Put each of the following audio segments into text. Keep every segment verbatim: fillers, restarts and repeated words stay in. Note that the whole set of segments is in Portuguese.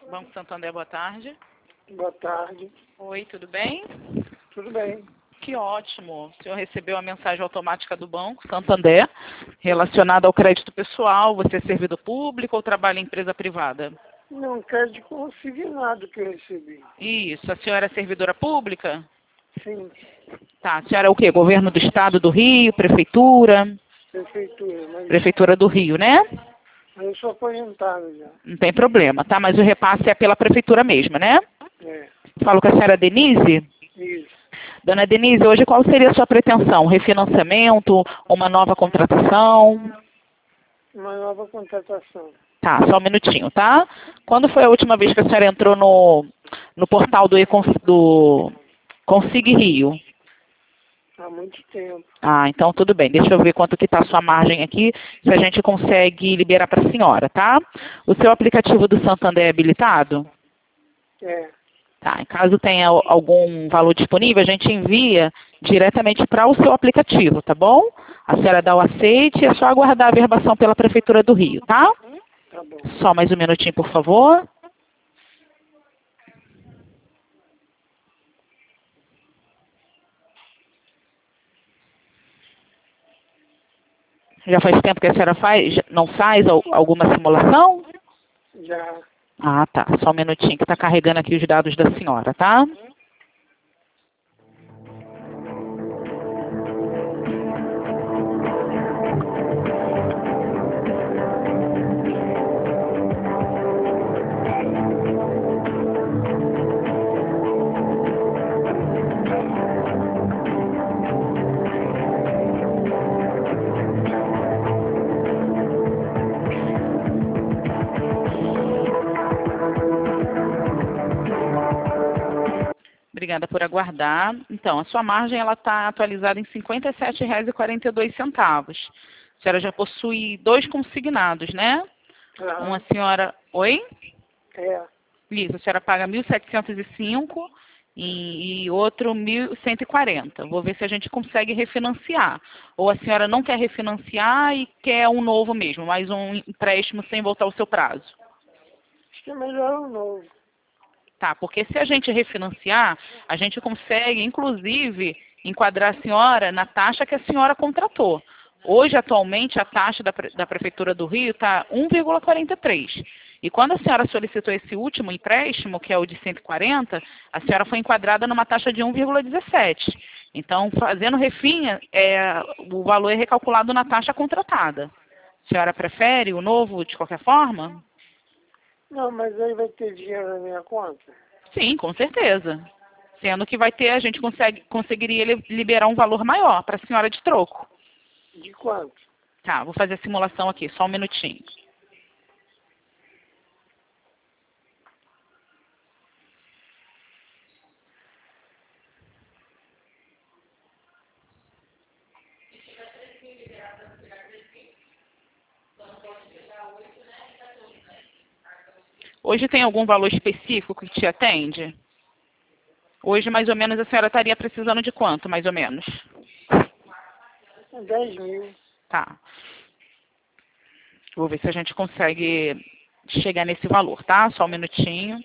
Banco Santander, boa tarde. Boa tarde. Oi, tudo bem? Tudo bem. Que ótimo. O senhor recebeu a mensagem automática do Banco Santander relacionada ao crédito pessoal. Você é servidor público ou trabalha em empresa privada? Não quero de consignado que eu recebi. Isso. A senhora é servidora pública? Sim, Tá. A senhora é o quê? Governo do Estado do Rio? Prefeitura? prefeitura, mas Prefeitura do Rio, né? eu sou aposentado já. Não tem problema, tá? Mas o repasse é pela prefeitura mesmo, né? É, Falo com a senhora Denise. isso. Dona Denise, hoje qual seria a sua pretensão? Refinanciamento? Uma nova contratação? Uma nova contratação. Tá, só um minutinho, tá? Quando foi a última vez que a senhora entrou no, no portal do, Econs, do Consig Rio? Há muito tempo. Ah, então tudo bem. Deixa eu ver quanto que está a sua margem aqui, se a gente consegue liberar para a senhora, tá? O seu aplicativo do Santander é habilitado? É, Tá, em caso tenha algum valor disponível, a gente envia diretamente para o seu aplicativo, tá bom? A senhora dá o aceite e é só aguardar a verbação pela Prefeitura do Rio, tá? tá bom. Só mais um minutinho, por favor. Já faz tempo que a senhora faz, não faz al- alguma simulação? Já. Ah, tá. Só um minutinho que está carregando aqui os dados da senhora, tá? Obrigada por aguardar. Então, a sua margem ela está atualizada em cinquenta e sete reais e quarenta e dois centavos. A senhora já possui dois consignados, né? Ah, Uma senhora... Oi? é. Isso, a senhora paga mil setecentos e cinco e, e outro mil cento e quarenta. Vou ver se a gente consegue refinanciar. Ou a senhora não quer refinanciar e quer um novo mesmo, mais um empréstimo sem voltar ao seu prazo. Acho que é melhor o novo. Tá, porque se a gente refinanciar, a gente consegue, inclusive, enquadrar a senhora na taxa que a senhora contratou. Hoje, atualmente, a taxa da, Pre- da Prefeitura do Rio está um vírgula quarenta e três. E quando a senhora solicitou esse último empréstimo, que é o de cento e quarenta, a senhora foi enquadrada numa taxa de um vírgula dezessete. Então, fazendo refinha, é, o valor é recalculado na taxa contratada. A senhora prefere o novo de qualquer forma? Não, mas aí vai ter dinheiro na minha conta? Sim, com certeza. Sendo que vai ter, a gente consegue, conseguiria li- liberar um valor maior para a senhora de troco. De quanto? Tá, vou fazer a simulação aqui, só um minutinho. Hoje tem algum valor específico que te atende? Hoje, mais ou menos, a senhora estaria precisando de quanto, mais ou menos? dez mil. Tá. Vou ver se a gente consegue chegar nesse valor, tá? Só um minutinho.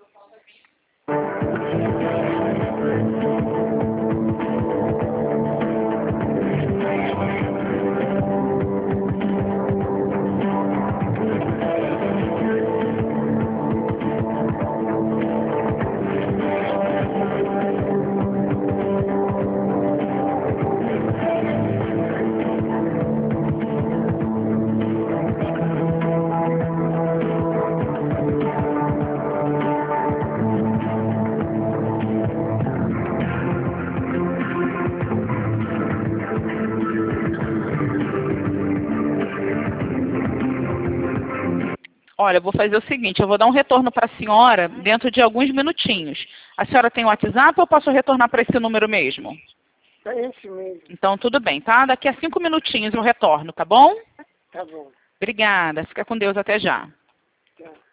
Olha, eu vou fazer o seguinte, eu vou dar um retorno para a senhora dentro de alguns minutinhos. A senhora tem WhatsApp ou eu posso retornar para esse número mesmo? É esse mesmo. Então, tudo bem, tá? Daqui a cinco minutinhos eu retorno, tá bom? Tá bom. Obrigada. Fica com Deus até já. Tá.